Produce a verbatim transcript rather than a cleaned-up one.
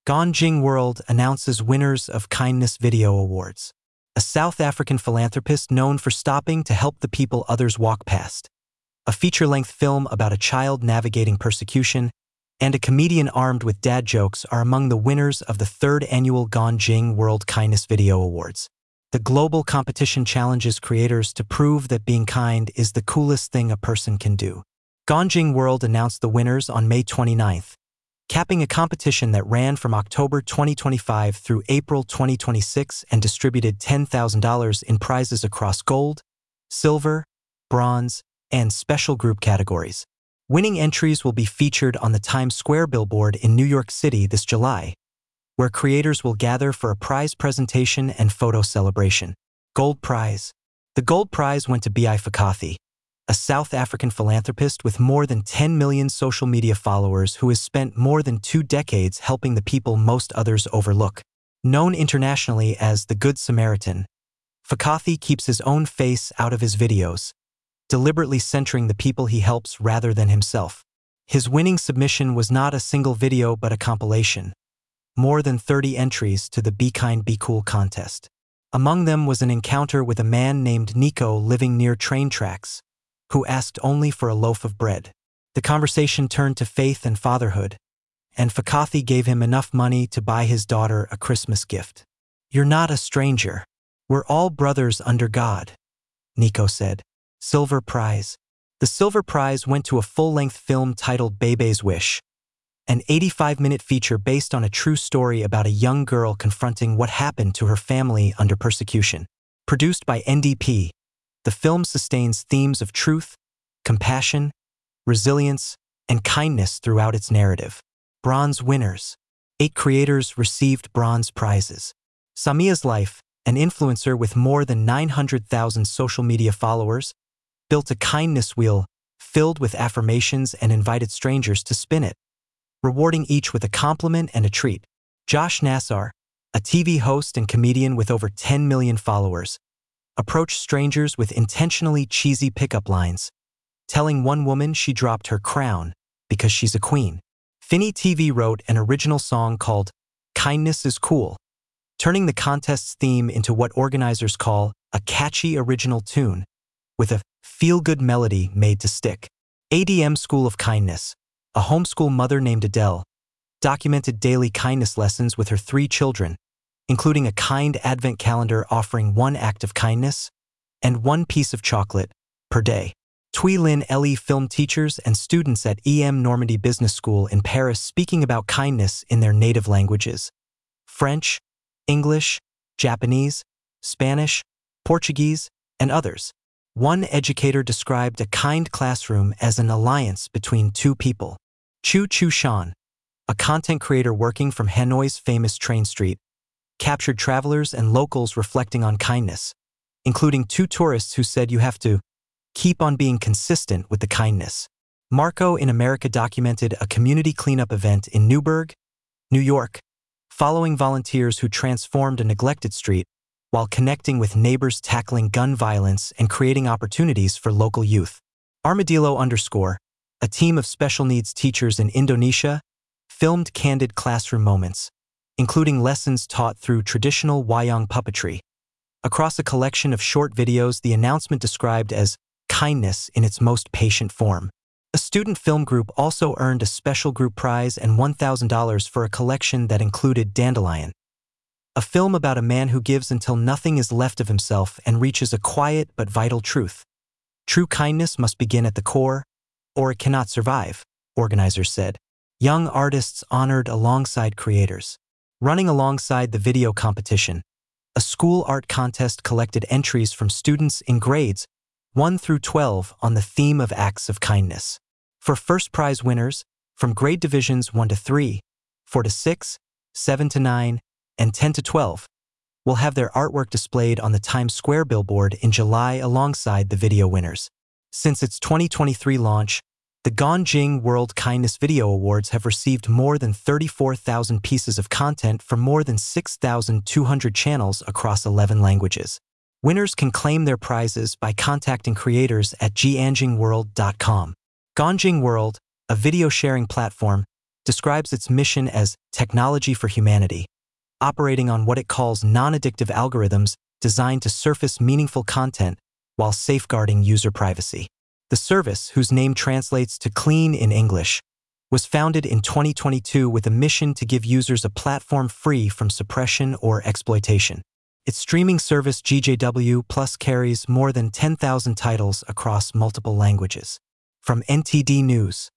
Ganjing World announces winners of Kindness Video Awards. A South African philanthropist known for stopping to help the people others walk past. A feature-length film about a child navigating persecution, and a comedian armed with dad jokes are among the winners of the third annual Ganjing World Kindness Video Awards. The global competition challenges creators to prove that being kind is the coolest thing a person can do. Ganjing World announced the winners on May twenty-ninth, capping a competition that ran from October twenty twenty-five through April twenty twenty-six and distributed ten thousand dollars in prizes across gold, silver, bronze, and special group categories. Winning entries will be featured on the Times Square billboard in New York City this July, where creators will gather for a prize presentation and photo celebration. Gold Prize. The Gold Prize went to B I Fakathi, a South African philanthropist with more than ten million social media followers who has spent more than two decades helping the people most others overlook. Known internationally as the Good Samaritan, Fakathi keeps his own face out of his videos, deliberately centering the people he helps rather than himself. His winning submission was not a single video but a compilation. More than thirty entries to the Be Kind Be Cool contest. Among them was an encounter with a man named Nico living near train tracks, who asked only for a loaf of bread. The conversation turned to faith and fatherhood, and Fakathi gave him enough money to buy his daughter a Christmas gift. "You're not a stranger. We're all brothers under God," Nico said. Silver Prize. The Silver Prize went to a full-length film titled Bebe's Wish, an eighty-five minute feature based on a true story about a young girl confronting what happened to her family under persecution. Produced by N D P, the film sustains themes of truth, compassion, resilience, and kindness throughout its narrative. Bronze winners. Eight creators received bronze prizes. Samia's Life, an influencer with more than nine hundred thousand social media followers, built a kindness wheel filled with affirmations and invited strangers to spin it, rewarding each with a compliment and a treat. Josh Nassar, a T V host and comedian with over ten million followers, approached strangers with intentionally cheesy pickup lines, telling one woman she dropped her crown because she's a queen. Finny T V wrote an original song called Kindness is Cool, turning the contest's theme into what organizers call a catchy original tune, with a feel-good melody made to stick. A D M School of Kindness, a homeschool mother named Adele, documented daily kindness lessons with her three children, including a kind advent calendar offering one act of kindness and one piece of chocolate per day. Thuy Linh Le filmed teachers and students at E M Normandy Business School in Paris speaking about kindness in their native languages: French, English, Japanese, Spanish, Portuguese, and others. One educator described a kind classroom as an alliance between two people. Chu Chu Shan, a content creator working from Hanoi's famous train street, captured travelers and locals reflecting on kindness, including two tourists who said you have to keep on being consistent with the kindness. Marco in America documented a community cleanup event in Newburgh, New York, following volunteers who transformed a neglected street while connecting with neighbors tackling gun violence and creating opportunities for local youth. Armadillo underscore, a team of special needs teachers in Indonesia, filmed candid classroom moments, including lessons taught through traditional wayang puppetry. Across a collection of short videos, the announcement described as kindness in its most patient form. A student film group also earned a special group prize and one thousand dollars for a collection that included Dandelion, a film about a man who gives until nothing is left of himself and reaches a quiet but vital truth. True kindness must begin at the core, or it cannot survive, organizers said. Young artists honored alongside creators. Running alongside the video competition, a school art contest collected entries from students in grades one through twelve on the theme of acts of kindness. For first prize winners, from grade divisions one to three, four to six, seven to nine, and ten to twelve, will have their artwork displayed on the Times Square billboard in July alongside the video winners. Since its twenty twenty-three launch, the Ganjing World Kindness Video Awards have received more than thirty-four thousand pieces of content from more than six thousand two hundred channels across eleven languages. Winners can claim their prizes by contacting creators at ganjing world dot com. Ganjing World, a video sharing platform, describes its mission as technology for humanity, operating on what it calls non-addictive algorithms designed to surface meaningful content while safeguarding user privacy. The service, whose name translates to clean in English, was founded in twenty twenty-two with a mission to give users a platform free from suppression or exploitation. Its streaming service G J W Plus carries more than ten thousand titles across multiple languages. From N T D News.